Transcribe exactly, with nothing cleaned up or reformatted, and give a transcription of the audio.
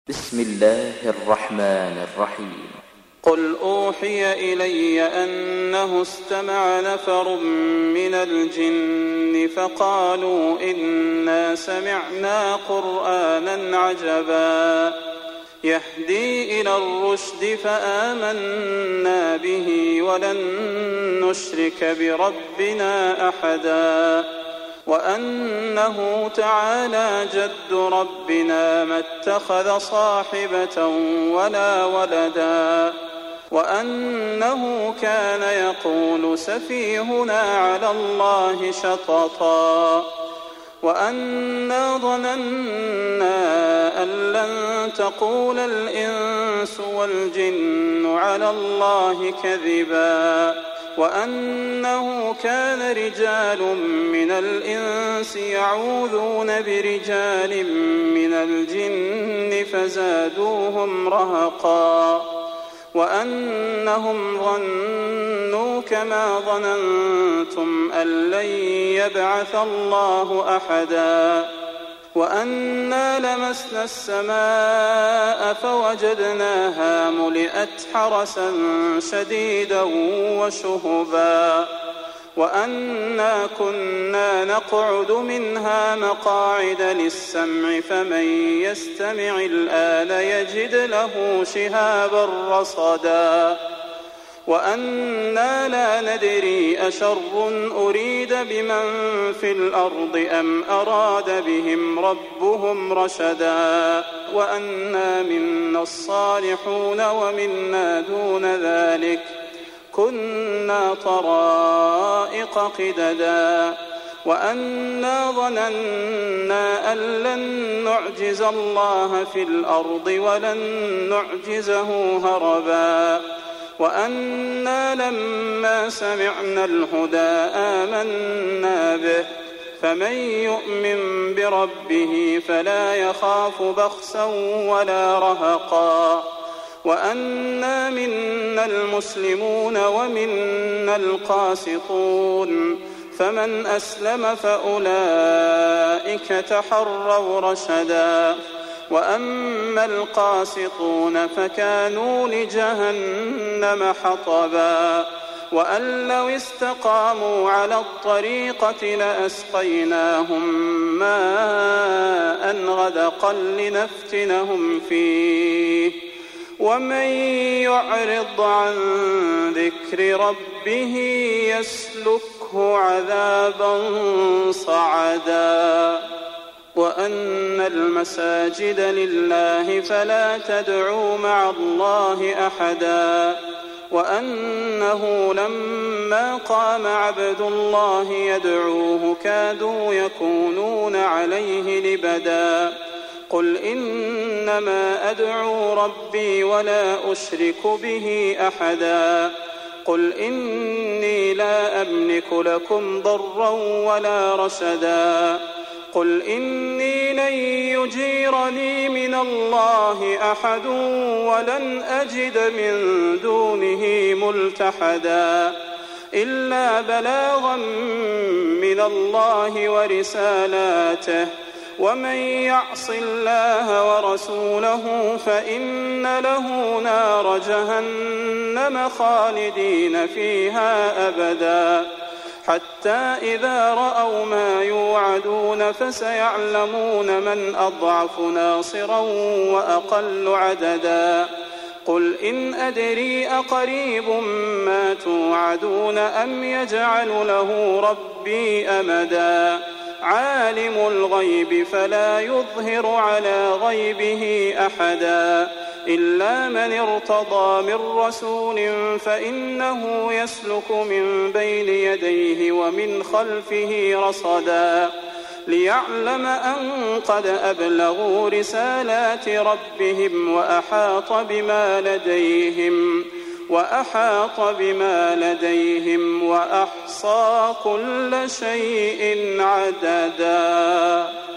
بسم الله الرحمن الرحيم. قل أوحي إلي أنه استمع نفر من الجن فقالوا إنا سمعنا قرآنا عجبا يهدي إلى الرشد فآمنا به ولن نشرك بربنا أحدا وأنه تعالى جد ربنا ما اتخذ صاحبة ولا ولدا وأنه كان يقول سفيهنا على الله شططا وأنا ظننا أن لن تقول الإنس والجن على الله كذبا وأنه كان رجال من الإنس يعوذون برجال من الجن فزادوهم رهقا وأنهم ظنوا كما ظننتم أن لن يبعث الله أحدا وأنا لمسنا السماء فوجدناها ملئت حرسا شديدا وشهبا وأنا كنا نقعد منها مقاعد للسمع فمن يستمع الآن يجد له شهابا رصدا وأنا لا ندري أشر أريد بمن في الأرض أم أراد بهم ربهم رشدا وأنا منا الصالحون ومنا دون ذلك كنا طرائق قددا وأنا ظننا أن لن نعجز الله في الأرض ولن نعجزه هربا وأنا لما سمعنا الهدى آمنا به فمن يؤمن بربه فلا يخاف بخسا ولا رهقا وأنا منا المسلمون ومنا القاسطون فمن أسلم فأولئك تحروا رشدا وأما القاسطون فكانوا لجهنم حطبا وأن لو استقاموا على الطريقة لأسقيناهم ماء غدقا لنفتنهم فيه ومن يعرض عن ذكر ربه يسلكه عذابا صعدا وأن المساجد لله فلا تدعوا مع الله أحدا وأنه لما قام عبد الله يدعوه كادوا يكونون عليه لبدا قل إنما أدعو ربي ولا أشرك به أحدا قل إني لا أملك لكم ضرا ولا رشدا قل إني لن يجيرني من الله أحد ولن أجد من دونه ملتحدا إلا بلاغا من الله ورسالاته ومن يعص الله ورسوله فإن له نار جهنم خالدين فيها أبدا حتى إذا رأوا ما يوعدون فسيعلمون من أضعف ناصرا وأقل عددا قل إن أدري أقريب ما توعدون أم يجعل له ربي أمدا عالم الغيب فلا يظهر على غيبه أحدا إلا من ارتضى من رسول فإنه يسلك من بين يديه ومن خلفه رصدا ليعلم أن قد أبلغوا رسالات ربهم وأحاط بما لديهم وأحاط بما لديهم وأحصى كل شيء عددا.